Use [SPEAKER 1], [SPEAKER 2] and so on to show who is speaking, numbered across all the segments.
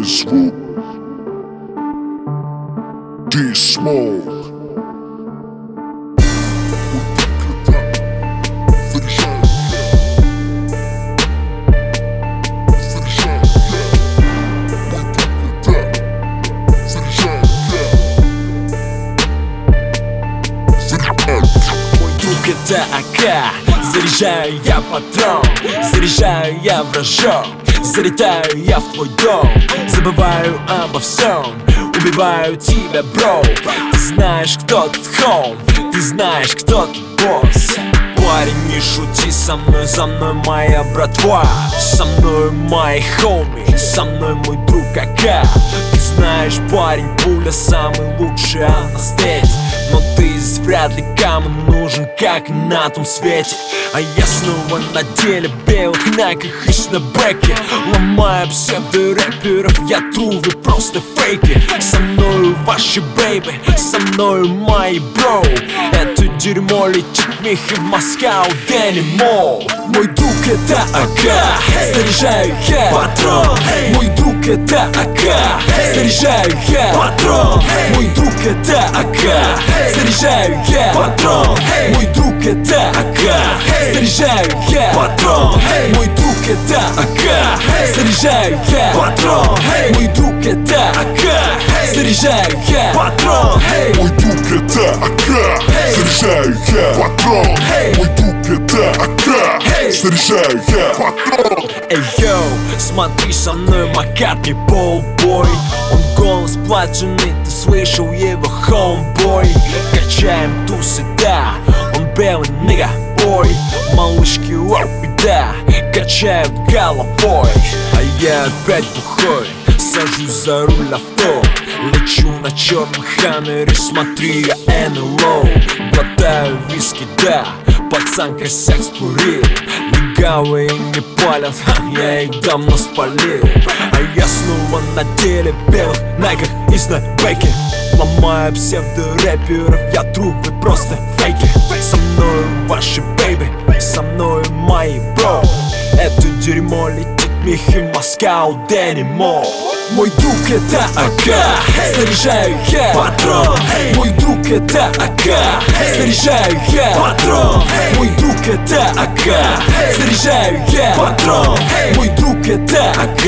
[SPEAKER 1] Заряжай звук. D-Smoke.
[SPEAKER 2] Это АК, заряжаю я патрон, заряжаю я вражок, залетаю я в твой дом, забываю обо всем, убиваю тебя, бро. Ты знаешь, кто тут хоум, ты знаешь, кто тут босс. Парень, не шути со мной, за мной моя братва, со мной мои хоми, со мной мой друг АК. Ты знаешь, парень, пуля самый лучший анестетик, но ты вряд ли кому нужен, как на том свете. А я снова на деле белых найках и снэпбэке, ломаю псевдорэперов, я тру, вы просто фейки. Со мною ваши бейби, со мною мои бро. Это дерьмо летит мехи в Москву, Дэнни Мол. Мой друг это АК, заряжаю я патрон. Мой друг это АК, заряжаю я патрон. Мой друг это АК, заряжаю я патрон. Мой друг это АК, заряжаю я патрон. Мой друг это АК, заряжаю я патрон. Мой друг это АК, заряжаю я патрон.
[SPEAKER 1] Мой друг это АК, заряжаю я патрон. Мой друг это АК, заряжаю я патрон.
[SPEAKER 2] Эй, йоу, смотри со мной, Маккартни Полбой. Он голос платиновый, ты слышал его, homeboy. Качаем тусы, да, он белый нига бой. Малышки, оп, да, качают головой. А я опять бухой, сажусь за руль авто, лечу на черном хаммере, смотри, я НЛО. Глотаю виски, да, пацан косяк скурил. Легавые не палят, я их давно спалил. А я снова на деле белых найках и снэпбэке, ломаю псевдорэперов, я тру, вы просто фейки. Со мною ваши бейби, со мною мои бро. Это дерьмо летит мехи в Москву, Дэнни Мол. Мой друг это АК, заряжаю я патрон. Мой друг это АК, заряжаю я патрон. Мой друг это АК, заряжаю я патрон. Мой друг это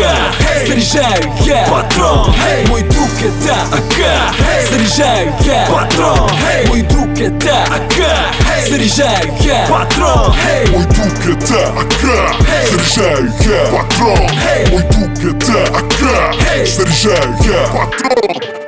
[SPEAKER 2] АК, заряжаю я патрон. Мой друг это АК, заряжаю я патрон. Мой друг это АК, заряжаю я патрон.
[SPEAKER 1] Мой друг это АК, заряжаю я патрон. Мой друг это АК, заряжаю я патрон.